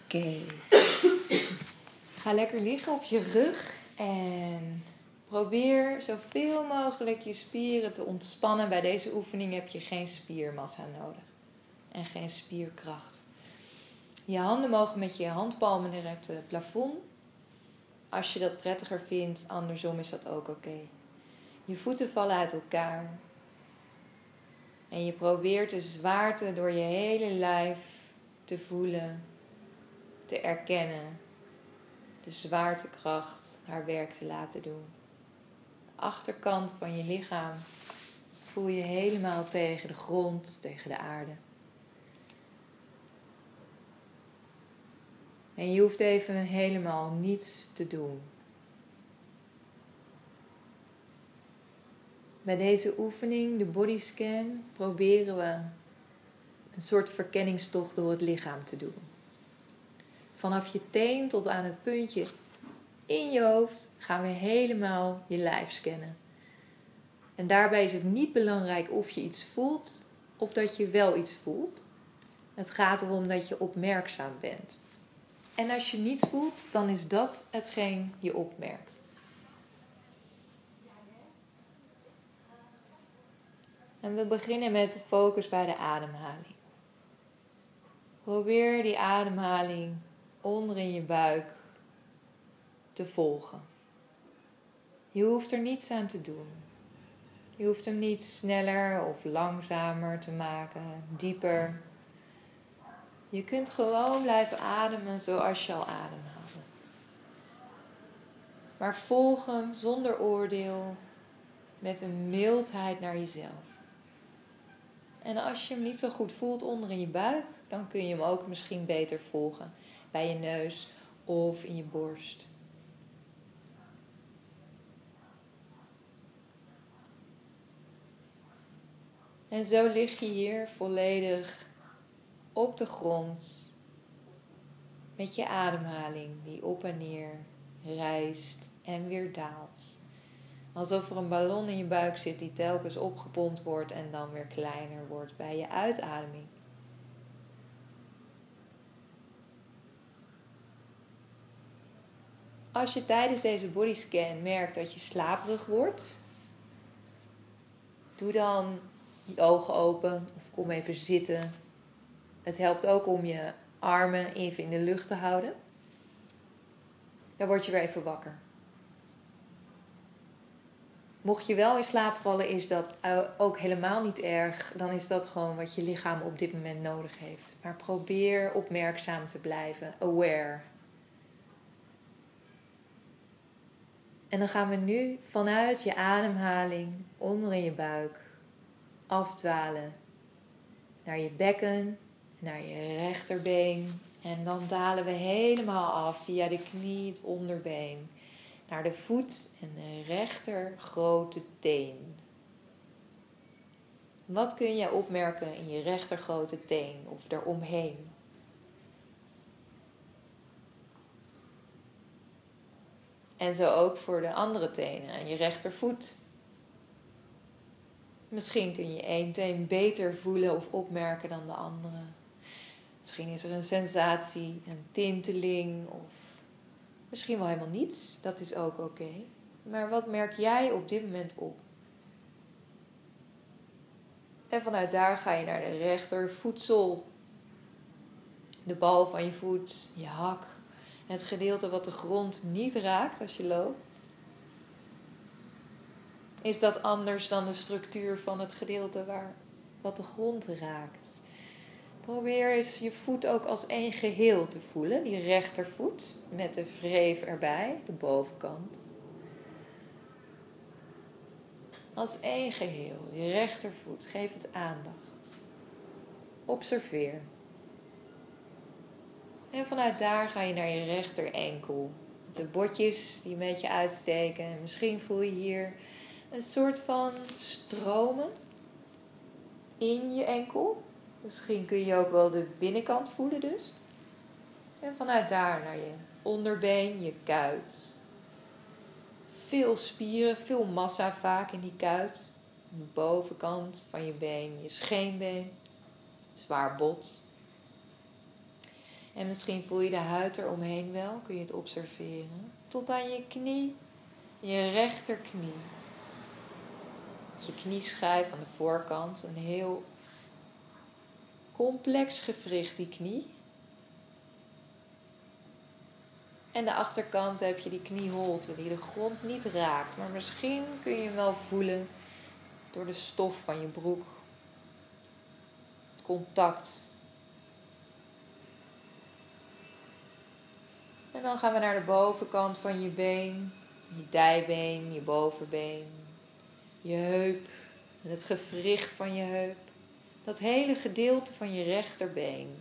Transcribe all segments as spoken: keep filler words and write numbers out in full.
Oké. Okay. Ga lekker liggen op je rug en probeer zoveel mogelijk je spieren te ontspannen. Bij deze oefening heb je geen spiermassa nodig en geen spierkracht. Je handen mogen met je handpalmen direct het plafond. Als je dat prettiger vindt, andersom is dat ook oké. Okay. Je voeten vallen uit elkaar. En je probeert de zwaarte door je hele lijf te voelen, te erkennen. De zwaartekracht haar werk te laten doen. De achterkant van je lichaam voel je helemaal tegen de grond, tegen de aarde. En je hoeft even helemaal niets te doen. Bij deze oefening, de bodyscan, proberen we een soort verkenningstocht door het lichaam te doen. Vanaf je teen tot aan het puntje in je hoofd gaan we helemaal je lijf scannen. En daarbij is het niet belangrijk of je iets voelt of dat je wel iets voelt. Het gaat erom dat je opmerkzaam bent. En als je niets voelt, dan is dat hetgeen je opmerkt. En we beginnen met de focus bij de ademhaling. Probeer die ademhaling onder in je buik te volgen. Je hoeft er niets aan te doen. Je hoeft hem niet sneller of langzamer te maken, dieper. Je kunt gewoon blijven ademen zoals je al ademhaalde. Maar volg hem zonder oordeel, met een mildheid naar jezelf. En als je hem niet zo goed voelt onder in je buik, dan kun je hem ook misschien beter volgen bij je neus of in je borst. En zo lig je hier volledig op de grond met je ademhaling die op en neer rijst en weer daalt. Alsof er een ballon in je buik zit die telkens opgepompt wordt en dan weer kleiner wordt bij je uitademing. Als je tijdens deze bodyscan merkt dat je slaperig wordt, doe dan je ogen open of kom even zitten. Het helpt ook om je armen even in de lucht te houden. Dan word je weer even wakker. Mocht je wel in slaap vallen, is dat ook helemaal niet erg. Dan is dat gewoon wat je lichaam op dit moment nodig heeft. Maar probeer opmerkzaam te blijven, aware. En dan gaan we nu vanuit je ademhaling onder in je buik afdwalen naar je bekken, naar je rechterbeen. En dan dalen we helemaal af via de knie, het onderbeen, naar de voet en de rechter grote teen. Wat kun je opmerken in je rechter grote teen of daaromheen? En zo ook voor de andere tenen aan je rechtervoet. Misschien kun je één teen beter voelen of opmerken dan de andere. Misschien is er een sensatie, een tinteling of misschien wel helemaal niets. Dat is ook oké. Okay. Maar wat merk jij op dit moment op? En vanuit daar ga je naar de rechtervoetsel. De bal van je voet, je hak. Het gedeelte wat de grond niet raakt als je loopt. Is dat anders dan de structuur van het gedeelte waar wat de grond raakt? Probeer eens je voet ook als één geheel te voelen. Die rechtervoet met de wreef erbij, de bovenkant. Als één geheel, die rechtervoet. Geef het aandacht. Observeer. En vanuit daar ga je naar je rechter enkel. De botjes die een beetje uitsteken. En misschien voel je hier een soort van stromen in je enkel. Misschien kun je ook wel de binnenkant voelen dus. En vanuit daar naar je onderbeen, je kuit. Veel spieren, veel massa vaak in die kuit. De bovenkant van je been, je scheenbeen. Zwaar bot. En misschien voel je de huid eromheen wel, kun je het observeren. Tot aan je knie, je rechterknie. Je knieschijf aan de voorkant, een heel complex gewricht die knie. En de achterkant heb je die knieholte die de grond niet raakt. Maar misschien kun je hem wel voelen door de stof van je broek. Het contact. En dan gaan we naar de bovenkant van je been. Je dijbeen, je bovenbeen. Je heup. En het gewricht van je heup. Dat hele gedeelte van je rechterbeen.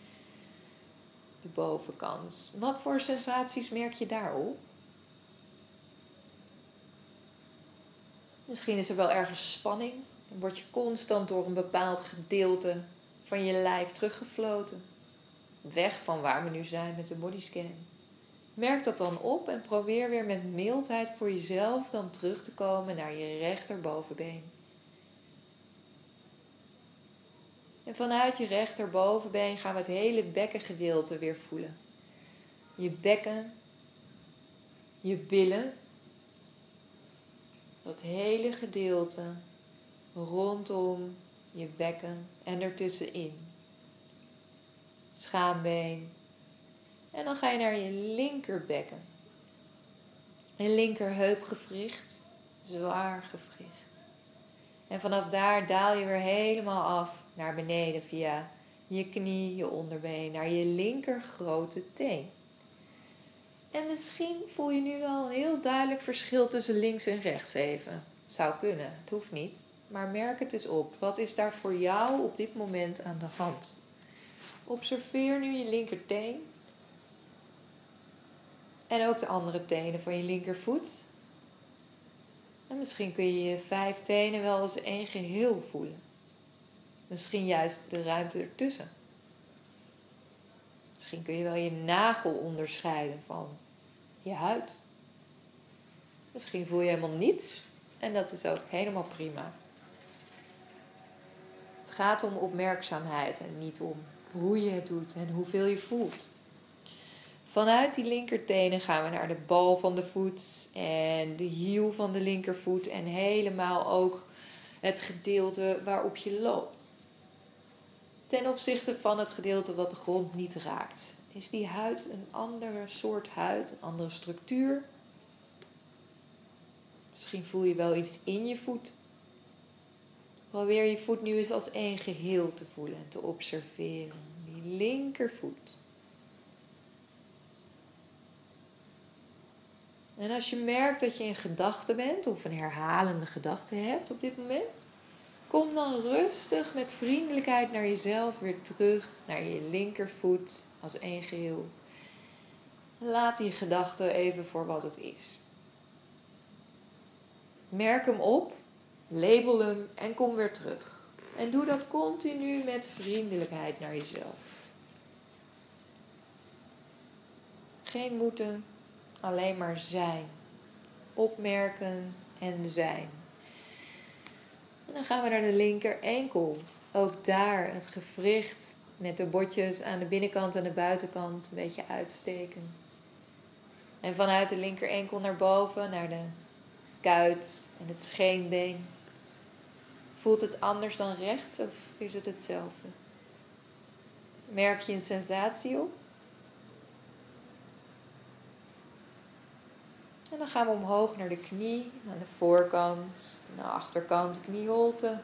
De bovenkant. Wat voor sensaties merk je daarop? Misschien is er wel ergens spanning. Dan word je constant door een bepaald gedeelte van je lijf teruggefloten. Weg van waar we nu zijn met de bodyscan. Merk dat dan op en probeer weer met mildheid voor jezelf dan terug te komen naar je rechterbovenbeen. En vanuit je rechterbovenbeen gaan we het hele bekkengedeelte weer voelen. Je bekken, je billen, dat hele gedeelte rondom je bekken en ertussenin. Schaambeen. En dan ga je naar je linkerbekken. Je linkerheupgewricht, zwaar gewricht. En vanaf daar daal je weer helemaal af naar beneden via je knie, je onderbeen, naar je linker grote teen. En misschien voel je nu wel een heel duidelijk verschil tussen links en rechts even. Het zou kunnen, het hoeft niet. Maar merk het eens op. Wat is daar voor jou op dit moment aan de hand? Observeer nu je linkerteen. En ook de andere tenen van je linkervoet. En misschien kun je je vijf tenen wel als één geheel voelen. Misschien juist de ruimte ertussen. Misschien kun je wel je nagel onderscheiden van je huid. Misschien voel je helemaal niets. En dat is ook helemaal prima. Het gaat om opmerkzaamheid en niet om hoe je het doet en hoeveel je voelt. Vanuit die linkertenen gaan we naar de bal van de voet en de hiel van de linkervoet en helemaal ook het gedeelte waarop je loopt. Ten opzichte van het gedeelte wat de grond niet raakt. Is die huid een andere soort huid, een andere structuur? Misschien voel je wel iets in je voet. Probeer je voet nu eens als één geheel te voelen en te observeren. Die linkervoet. En als je merkt dat je in gedachten bent of een herhalende gedachte hebt op dit moment, kom dan rustig met vriendelijkheid naar jezelf weer terug naar je linkervoet als één geheel. Laat die gedachte even voor wat het is. Merk hem op, label hem en kom weer terug. En doe dat continu met vriendelijkheid naar jezelf. Geen moeten, alleen maar zijn. Opmerken en zijn. En dan gaan we naar de linker enkel. Ook daar het gewricht met de botjes aan de binnenkant en de buitenkant een beetje uitsteken. En vanuit de linker enkel naar boven, naar de kuit en het scheenbeen. Voelt het anders dan rechts of is het hetzelfde? Merk je een sensatie op? En dan gaan we omhoog naar de knie, aan de voorkant, aan de achterkant, de knieholte.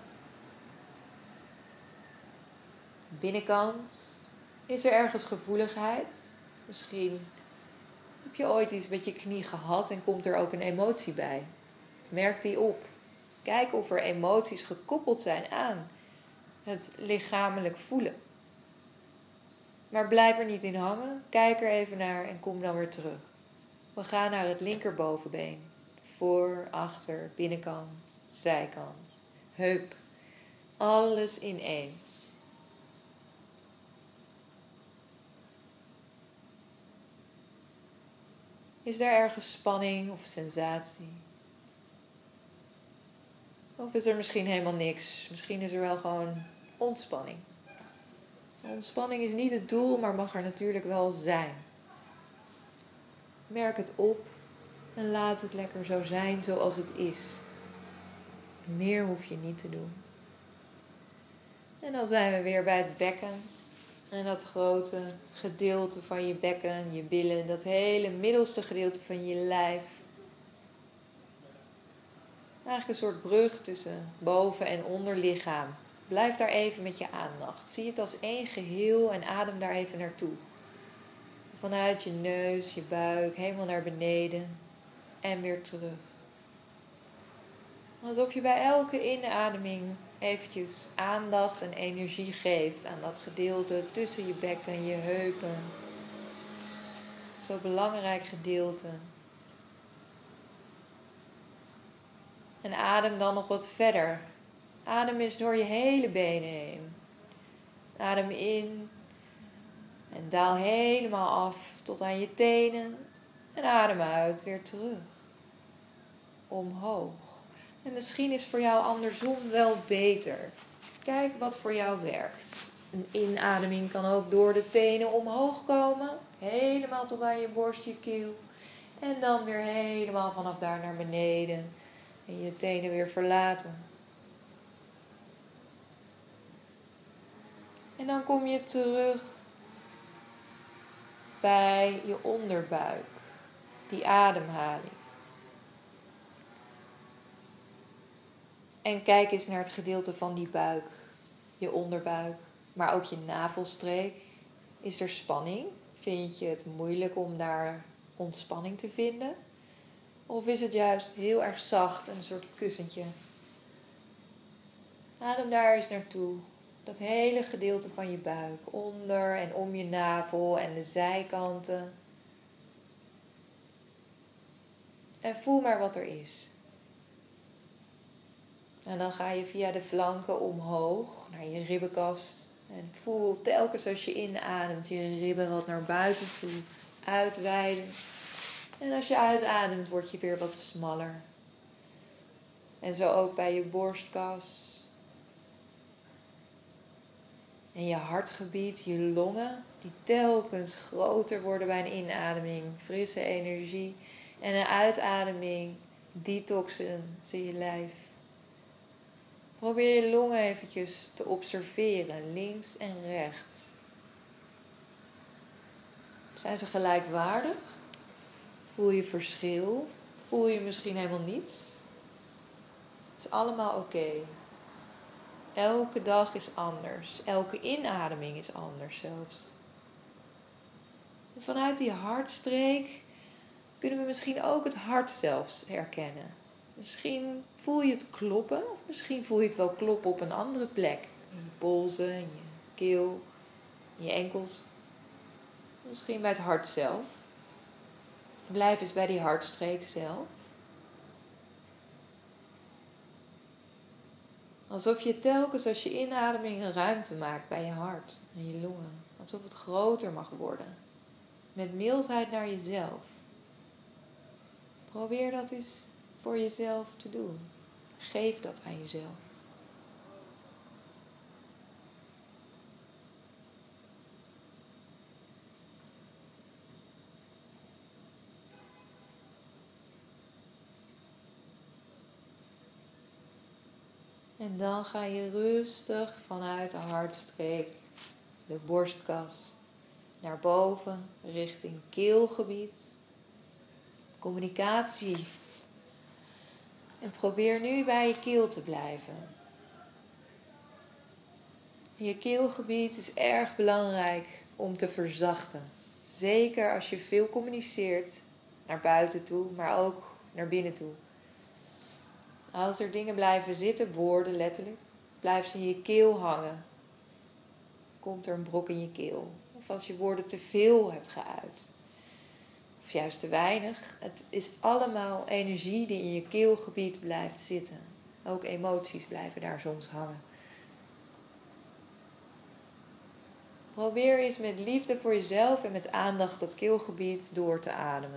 Binnenkant. Is er ergens gevoeligheid? Misschien heb je ooit iets met je knie gehad en komt er ook een emotie bij. Merk die op. Kijk of er emoties gekoppeld zijn aan het lichamelijk voelen. Maar blijf er niet in hangen. Kijk er even naar en kom dan weer terug. We gaan naar het linkerbovenbeen. Voor, achter, binnenkant, zijkant, heup. Alles in één. Is daar ergens spanning of sensatie? Of is er misschien helemaal niks? Misschien is er wel gewoon ontspanning. Ontspanning is niet het doel, maar mag er natuurlijk wel zijn. Merk het op en laat het lekker zo zijn zoals het is. Meer hoef je niet te doen. En dan zijn we weer bij het bekken. En dat grote gedeelte van je bekken, je billen, dat hele middelste gedeelte van je lijf. Eigenlijk een soort brug tussen boven- en onderlichaam. Blijf daar even met je aandacht. Zie het als één geheel en adem daar even naartoe. Vanuit je neus, je buik, helemaal naar beneden en weer terug. Alsof je bij elke inademing eventjes aandacht en energie geeft aan dat gedeelte tussen je bekken en je heupen. Zo'n belangrijk gedeelte. En adem dan nog wat verder. Adem eens door je hele benen heen. Adem in en daal helemaal af tot aan je tenen. En adem uit weer terug. Omhoog. En misschien is voor jou andersom wel beter. Kijk wat voor jou werkt. Een inademing kan ook door de tenen omhoog komen. Helemaal tot aan je borst, je keel. En dan weer helemaal vanaf daar naar beneden. En je tenen weer verlaten. En dan kom je terug bij je onderbuik. Die ademhaling. En kijk eens naar het gedeelte van die buik. Je onderbuik. Maar ook je navelstreek. Is er spanning? Vind je het moeilijk om daar ontspanning te vinden? Of is het juist heel erg zacht en een soort kussentje? Adem daar eens naartoe. Dat hele gedeelte van je buik. Onder en om je navel en de zijkanten. En voel maar wat er is. En dan ga je via de flanken omhoog naar je ribbenkast. En voel telkens als je inademt je ribben wat naar buiten toe uitweiden. En als je uitademt word je weer wat smaller. En zo ook bij je borstkas. En je hartgebied, je longen, die telkens groter worden bij een inademing. Frisse energie. En een uitademing, detoxen in je lijf. Probeer je longen eventjes te observeren, links en rechts. Zijn ze gelijkwaardig? Voel je verschil? Voel je misschien helemaal niets? Het is allemaal oké. Elke dag is anders. Elke inademing is anders zelfs. En vanuit die hartstreek kunnen we misschien ook het hart zelfs herkennen. Misschien voel je het kloppen, of misschien voel je het wel kloppen op een andere plek. In je polsen, in je keel, in je enkels. Misschien bij het hart zelf. Blijf eens bij die hartstreek zelf. Alsof je telkens als je inademing een ruimte maakt bij je hart en je longen. Alsof het groter mag worden. Met mildheid naar jezelf. Probeer dat eens voor jezelf te doen. Geef dat aan jezelf. En dan ga je rustig vanuit de hartstreek, de borstkas, naar boven richting keelgebied. Communicatie. En probeer nu bij je keel te blijven. Je keelgebied is erg belangrijk om te verzachten. Zeker als je veel communiceert, naar buiten toe, maar ook naar binnen toe. Als er dingen blijven zitten, woorden letterlijk, blijven ze in je keel hangen. Komt er een brok in je keel. Of als je woorden te veel hebt geuit. Of juist te weinig. Het is allemaal energie die in je keelgebied blijft zitten. Ook emoties blijven daar soms hangen. Probeer eens met liefde voor jezelf en met aandacht dat keelgebied door te ademen.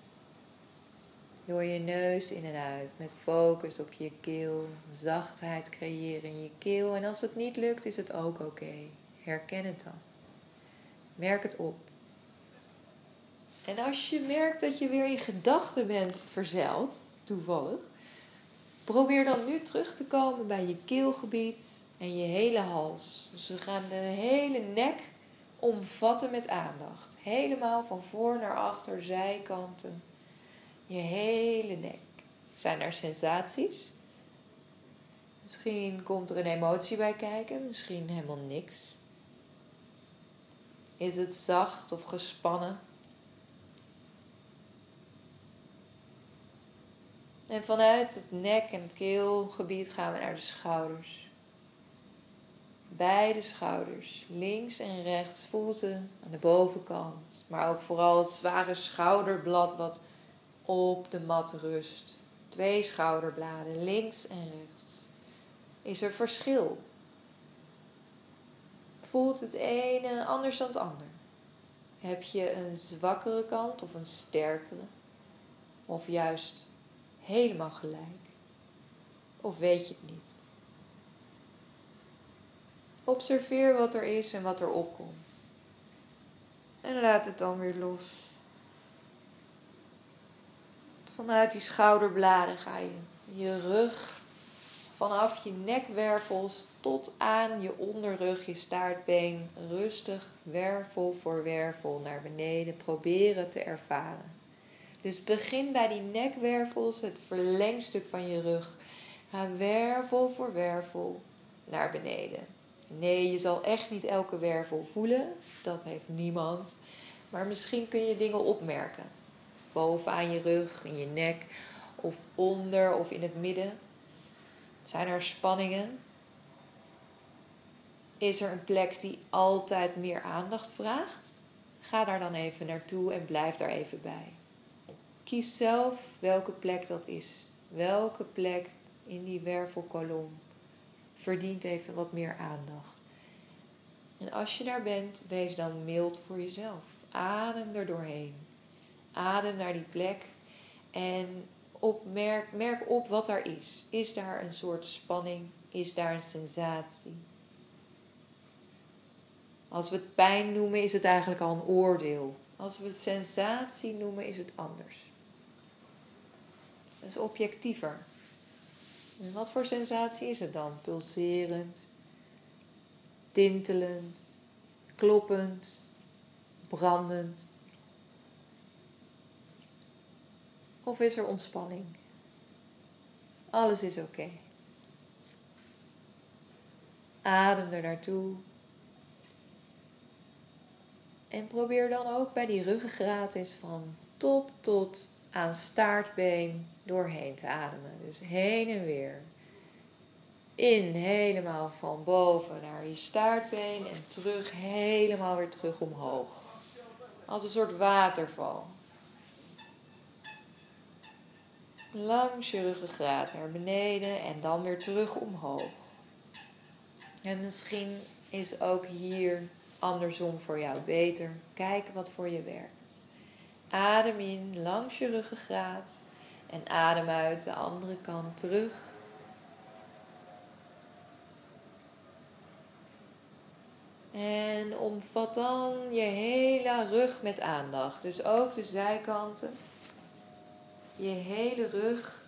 Door je neus in en uit, met focus op je keel, zachtheid creëren in je keel. En als het niet lukt, is het ook oké. Herken het dan. Merk het op. En als je merkt dat je weer in gedachten bent verzeild, toevallig, probeer dan nu terug te komen bij je keelgebied en je hele hals. Dus we gaan de hele nek omvatten met aandacht. Helemaal van voor naar achter, zijkanten. Je hele nek. Zijn er sensaties? Misschien komt er een emotie bij kijken, misschien helemaal niks. Is het zacht of gespannen? En vanuit het nek- en het keelgebied gaan we naar de schouders. Beide schouders, links en rechts, voel ze aan de bovenkant. Maar ook vooral het zware schouderblad wat op de mat rust. Twee schouderbladen, links en rechts. Is er verschil? Voelt het ene anders dan het ander? Heb je een zwakkere kant of een sterkere? Of juist helemaal gelijk? Of weet je het niet? Observeer wat er is en wat er opkomt. En laat het dan weer los. Vanuit die schouderbladen ga je je rug, vanaf je nekwervels tot aan je onderrug, je staartbeen, rustig wervel voor wervel naar beneden proberen te ervaren. Dus begin bij die nekwervels, het verlengstuk van je rug. Ga wervel voor wervel naar beneden. Nee, je zal echt niet elke wervel voelen. Dat heeft niemand. Maar misschien kun je dingen opmerken. Bovenaan je rug, in je nek, of onder of in het midden. Zijn er spanningen? Is er een plek die altijd meer aandacht vraagt? Ga daar dan even naartoe en blijf daar even bij. Kies zelf welke plek dat is. Welke plek in die wervelkolom verdient even wat meer aandacht. En als je daar bent, wees dan mild voor jezelf. Adem er doorheen. Adem naar die plek en opmerk, merk op wat daar is. Is daar een soort spanning? Is daar een sensatie? Als we het pijn noemen, is het eigenlijk al een oordeel. Als we het sensatie noemen, is het anders. Dat is objectiever. En wat voor sensatie is het dan? Pulserend, tintelend, kloppend, brandend. Of is er ontspanning? Alles is oké. Okay. Adem er naartoe. En probeer dan ook bij die ruggengraat eens van top tot aan staartbeen doorheen te ademen. Dus heen en weer. In, helemaal van boven naar je staartbeen en terug, helemaal weer terug omhoog. Als een soort waterval. Langs je ruggengraat naar beneden en dan weer terug omhoog. En misschien is ook hier andersom voor jou beter. Kijk wat voor je werkt. Adem in langs je ruggengraat en adem uit de andere kant terug. En omvat dan je hele rug met aandacht. Dus ook de zijkanten. Je hele rug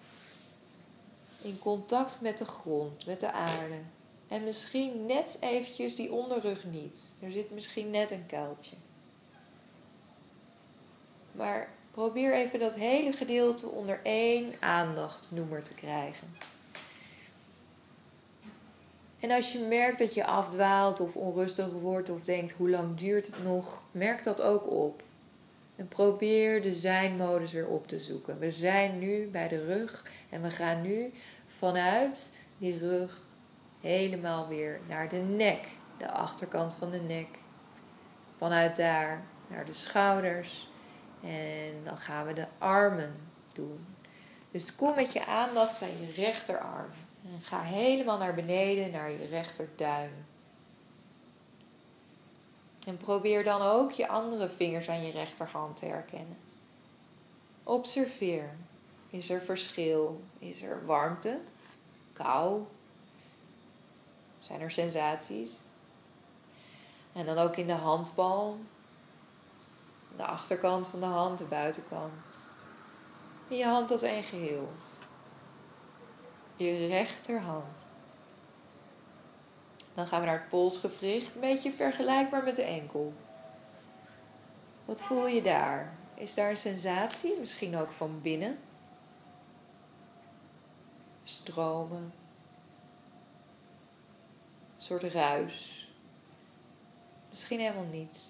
in contact met de grond, met de aarde. En misschien net eventjes die onderrug niet. Er zit misschien net een kuiltje. Maar probeer even dat hele gedeelte onder één aandachtnoemer te krijgen. En als je merkt dat je afdwaalt of onrustig wordt of denkt hoe lang duurt het nog, merk dat ook op. En probeer de zijn-modus weer op te zoeken. We zijn nu bij de rug en we gaan nu vanuit die rug helemaal weer naar de nek. De achterkant van de nek. Vanuit daar naar de schouders. En dan gaan we de armen doen. Dus kom met je aandacht bij je rechterarm. En ga helemaal naar beneden, naar je rechterduim. En probeer dan ook je andere vingers aan je rechterhand te herkennen. Observeer. Is er verschil? Is er warmte? Kou? Zijn er sensaties? En dan ook in de handpalm. De achterkant van de hand, de buitenkant. En je hand als één geheel. Je rechterhand. Dan gaan we naar het polsgewricht. Een beetje vergelijkbaar met de enkel. Wat voel je daar? Is daar een sensatie? Misschien ook van binnen. Stromen. Een soort ruis. Misschien helemaal niets.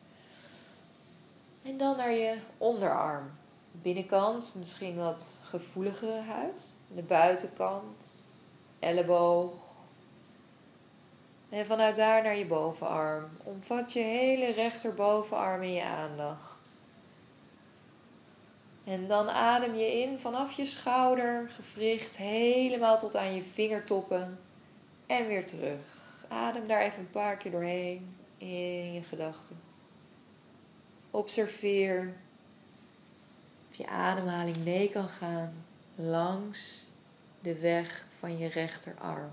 En dan naar je onderarm. De binnenkant misschien wat gevoeligere huid. De buitenkant. Elleboog. En vanuit daar naar je bovenarm. Omvat je hele rechterbovenarm in je aandacht. En dan adem je in vanaf je schouder, gewricht, helemaal tot aan je vingertoppen. En weer terug. Adem daar even een paar keer doorheen in je gedachten. Observeer of je ademhaling mee kan gaan langs de weg van je rechterarm.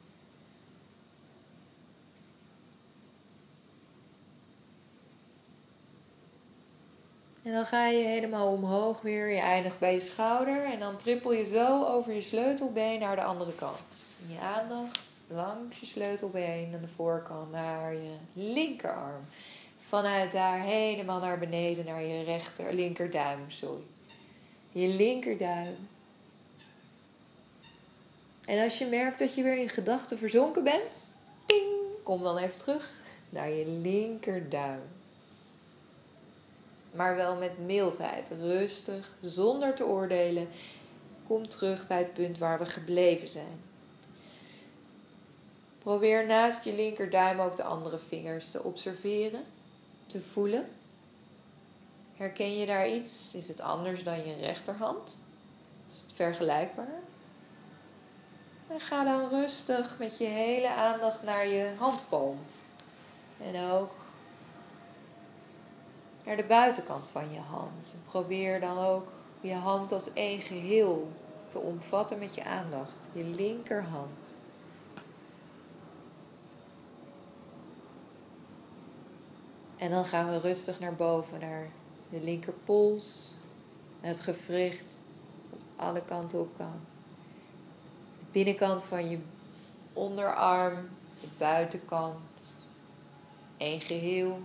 En dan ga je helemaal omhoog weer. Je eindigt bij je schouder. En dan trippel je zo over je sleutelbeen naar de andere kant. Je aandacht langs je sleutelbeen aan de voorkant naar je linkerarm. Vanuit daar helemaal naar beneden naar je rechter, linkerduim. Sorry. Je linkerduim. En als je merkt dat je weer in gedachten verzonken bent. Ding, kom dan even terug naar je linkerduim. Maar wel met mildheid, rustig, zonder te oordelen. Kom terug bij het punt waar we gebleven zijn. Probeer naast je linkerduim ook de andere vingers te observeren, te voelen. Herken je daar iets? Is het anders dan je rechterhand? Is het vergelijkbaar? En ga dan rustig met je hele aandacht naar je handpalm. En ook naar de buitenkant van je hand. Probeer dan ook je hand als één geheel te omvatten met je aandacht. Je linkerhand. En dan gaan we rustig naar boven, naar de linkerpols. Het gewricht dat alle kanten op kan. De binnenkant van je onderarm, de buitenkant. Één geheel.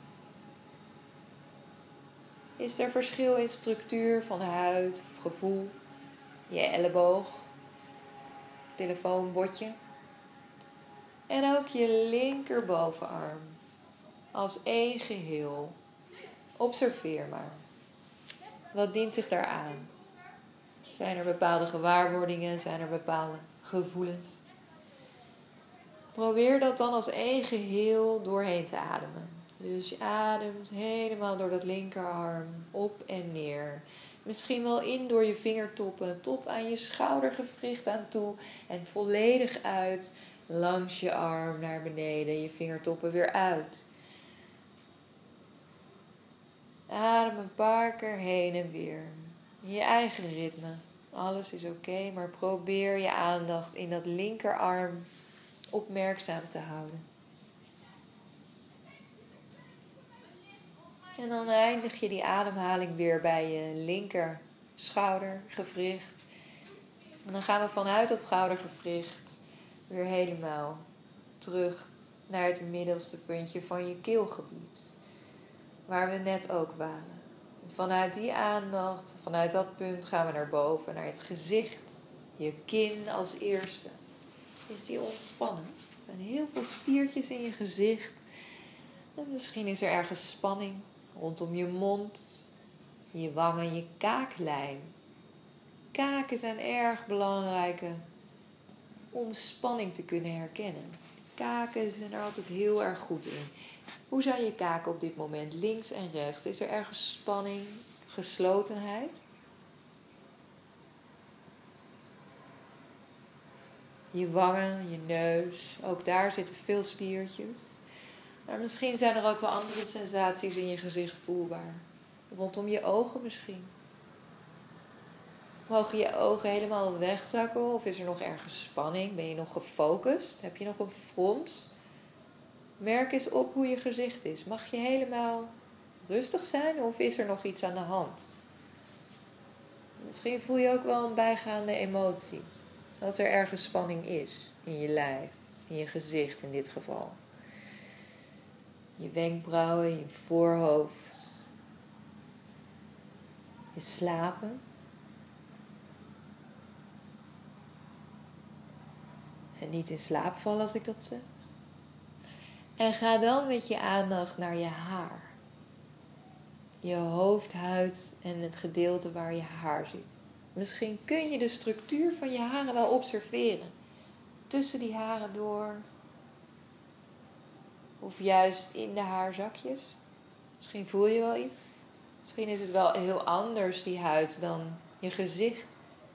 Is er verschil in structuur van huid of gevoel? Je elleboog, telefoonbordje. En ook je linkerbovenarm. Als één geheel. Observeer maar. Wat dient zich daar aan? Zijn er bepaalde gewaarwordingen? Zijn er bepaalde gevoelens? Probeer dat dan als één geheel doorheen te ademen. Dus je ademt helemaal door dat linkerarm op en neer. Misschien wel in door je vingertoppen tot aan je schoudergewricht aan toe. En volledig uit langs je arm naar beneden. Je vingertoppen weer uit. Adem een paar keer heen en weer. Je eigen ritme. Alles is oké, okay, maar probeer je aandacht in dat linkerarm opmerkzaam te houden. En dan eindig je die ademhaling weer bij je linker schoudergewricht. En dan gaan we vanuit dat schoudergewricht weer helemaal terug naar het middelste puntje van je keelgebied. Waar we net ook waren. Vanuit die aandacht, vanuit dat punt gaan we naar boven, naar het gezicht. Je kin als eerste. Is die ontspannen? Er zijn heel veel spiertjes in je gezicht. En misschien is er ergens spanning rondom je mond, je wangen, je kaaklijn. Kaken zijn erg belangrijke om spanning te kunnen herkennen. Kaken zijn er altijd heel erg goed in. Hoe zijn je kaken op dit moment? Links en rechts. Is er ergens spanning, geslotenheid? Je wangen, je neus. Ook daar zitten veel spiertjes. Maar misschien zijn er ook wel andere sensaties in je gezicht voelbaar. Rondom je ogen misschien. Mogen je ogen helemaal wegzakken? Of is er nog ergens spanning? Ben je nog gefocust? Heb je nog een frons? Merk eens op hoe je gezicht is. Mag je helemaal rustig zijn of is er nog iets aan de hand? Misschien voel je ook wel een bijgaande emotie. Als er ergens spanning is in je lijf, in je gezicht in dit geval. Je wenkbrauwen, je voorhoofd, je slapen. En niet in slaap vallen als ik dat zeg. En ga dan met je aandacht naar je haar. Je hoofdhuid en het gedeelte waar je haar zit. Misschien kun je de structuur van je haren wel observeren. Tussen die haren door. Of juist in de haarzakjes. Misschien voel je wel iets. Misschien is het wel heel anders, die huid, dan je gezicht.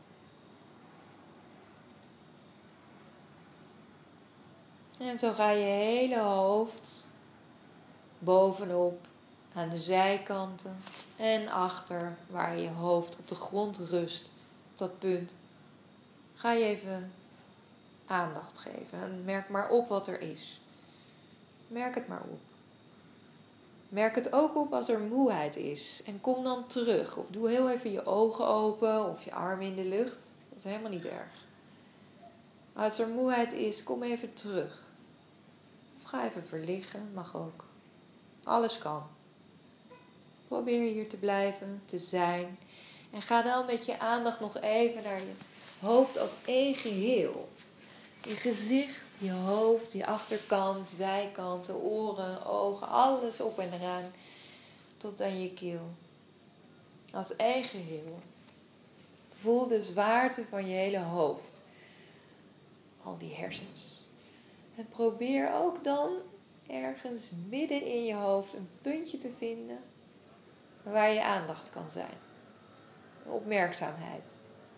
En zo ga je hele hoofd bovenop, aan de zijkanten en achter, waar je hoofd op de grond rust, op dat punt. Ga je even aandacht geven en merk maar op wat er is. Merk het maar op. Merk het ook op als er moeheid is en kom dan terug. Of doe heel even je ogen open of je armen in de lucht. Dat is helemaal niet erg. Als er moeheid is, kom even terug. Of ga even verliggen, mag ook. Alles kan. Probeer hier te blijven, te zijn. En ga dan met je aandacht nog even naar je hoofd als één geheel. Je gezicht, je hoofd, je achterkant, zijkanten, oren, ogen, alles op en eraan. Tot aan je keel. Als één geheel. Voel de zwaarte van je hele hoofd. Al die hersens. En probeer ook dan ergens midden in je hoofd een puntje te vinden waar je aandacht kan zijn. Opmerkzaamheid.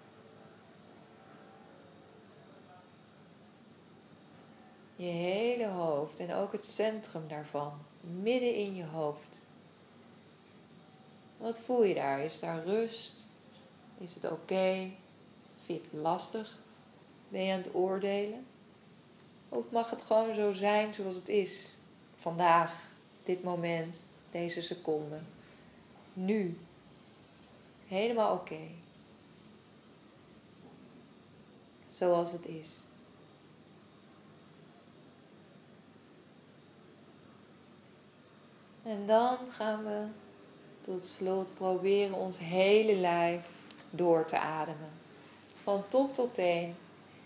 Je hele hoofd en ook het centrum daarvan. Midden in je hoofd. Wat voel je daar? Is daar rust? Is het oké? Okay? Vind je het lastig? Ben je aan het oordelen? Of mag het gewoon zo zijn zoals het is? Vandaag, dit moment, deze seconde. Nu. Helemaal oké. Okay. Zoals het is. En dan gaan we tot slot proberen ons hele lijf door te ademen. Van top tot teen.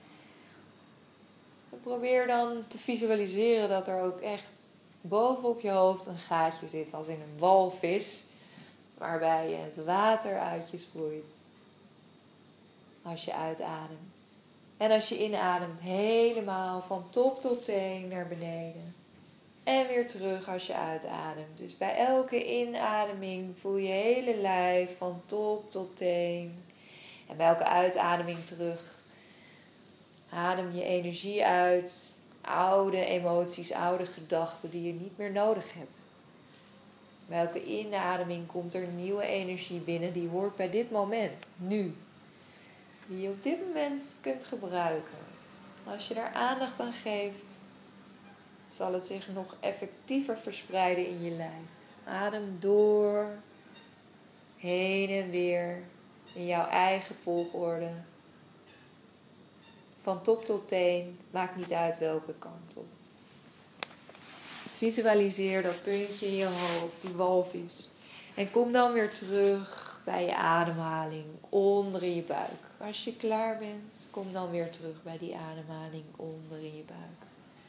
En probeer dan te visualiseren dat er ook echt bovenop je hoofd een gaatje zit. Als in een walvis. Waarbij je het water uit je sproeit. Als je uitademt. En als je inademt helemaal van top tot teen naar beneden. En weer terug als je uitademt. Dus bij elke inademing voel je hele lijf van top tot teen. En bij elke uitademing terug. Adem je energie uit. Oude emoties, oude gedachten die je niet meer nodig hebt. Bij elke inademing komt er nieuwe energie binnen. Die hoort bij dit moment, nu. Die je op dit moment kunt gebruiken. Als je daar aandacht aan geeft, zal het zich nog effectiever verspreiden in je lijf. Adem door, heen en weer, in jouw eigen volgorde. Van top tot teen, maakt niet uit welke kant op. Visualiseer dat puntje in je hoofd, die walvis. En kom dan weer terug bij je ademhaling, onder in je buik. Als je klaar bent, kom dan weer terug bij die ademhaling onder in je buik.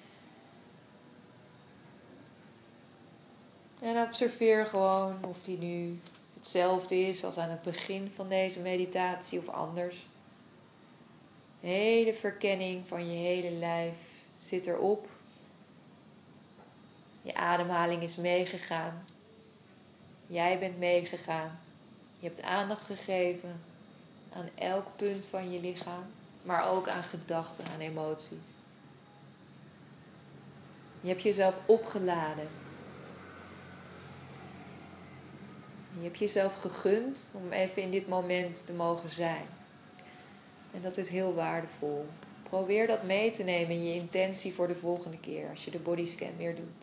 En observeer gewoon of die nu hetzelfde is als aan het begin van deze meditatie of anders. De hele verkenning van je hele lijf zit erop. Je ademhaling is meegegaan. Jij bent meegegaan. Je hebt aandacht gegeven aan elk punt van je lichaam, maar ook aan gedachten, aan emoties. Je hebt jezelf opgeladen. Je hebt jezelf gegund om even in dit moment te mogen zijn. En dat is heel waardevol. probeer dat mee te nemen in je intentie voor de volgende keer. Als je de bodyscan weer doet.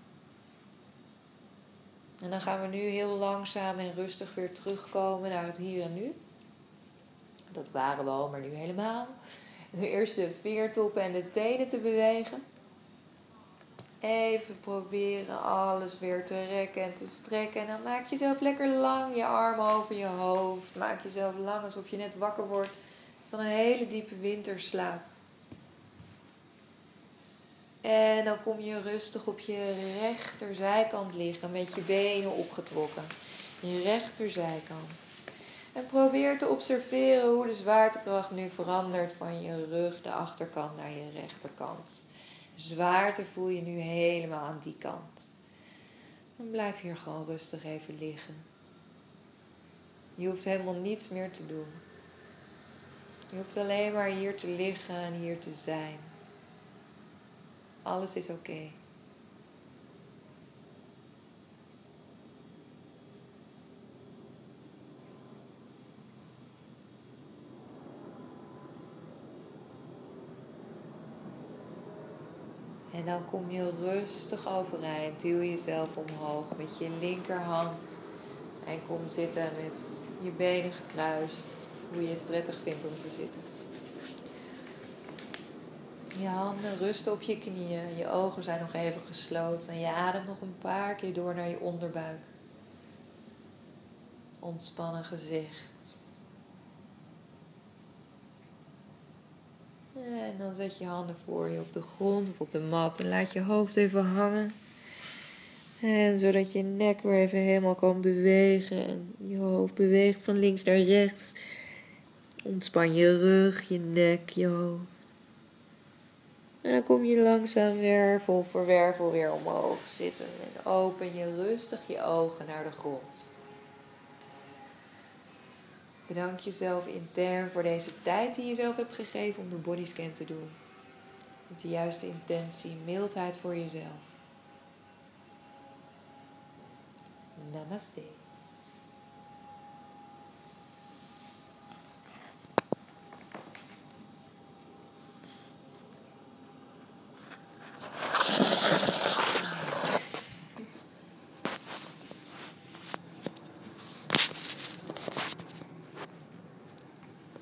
En dan gaan we nu heel langzaam en rustig weer terugkomen naar het hier en nu. Dat waren we al, maar nu helemaal. Eerst de vingertoppen en de tenen te bewegen. Even proberen alles weer te rekken en te strekken. En dan maak jezelf lekker lang, je armen over je hoofd. Maak jezelf lang alsof je net wakker wordt van een hele diepe winterslaap. En dan kom je rustig op je rechterzijkant liggen met je benen opgetrokken. Je rechterzijkant. En probeer te observeren hoe de zwaartekracht nu verandert van je rug, de achterkant, naar je rechterkant. Zwaarte voel je nu helemaal aan die kant. Dan blijf hier gewoon rustig even liggen. Je hoeft helemaal niets meer te doen. Je hoeft alleen maar hier te liggen en hier te zijn. Alles is oké. Okay. En dan kom je rustig overeind. Duw jezelf omhoog met je linkerhand. En kom zitten met je benen gekruist. Of hoe je het prettig vindt om te zitten. Je handen rusten op je knieën. Je ogen zijn nog even gesloten. En je ademt nog een paar keer door naar je onderbuik. Ontspannen gezicht. En dan zet je handen voor je op de grond of op de mat. En laat je hoofd even hangen. En zodat je nek weer even helemaal kan bewegen. En je hoofd beweegt van links naar rechts. Ontspan je rug, je nek, je hoofd. En dan kom je langzaam wervel voor wervel weer omhoog zitten. En open je rustig je ogen naar de grond. Bedank jezelf intern voor deze tijd die je zelf hebt gegeven om de bodyscan te doen. Met de juiste intentie, mildheid voor jezelf. Namaste.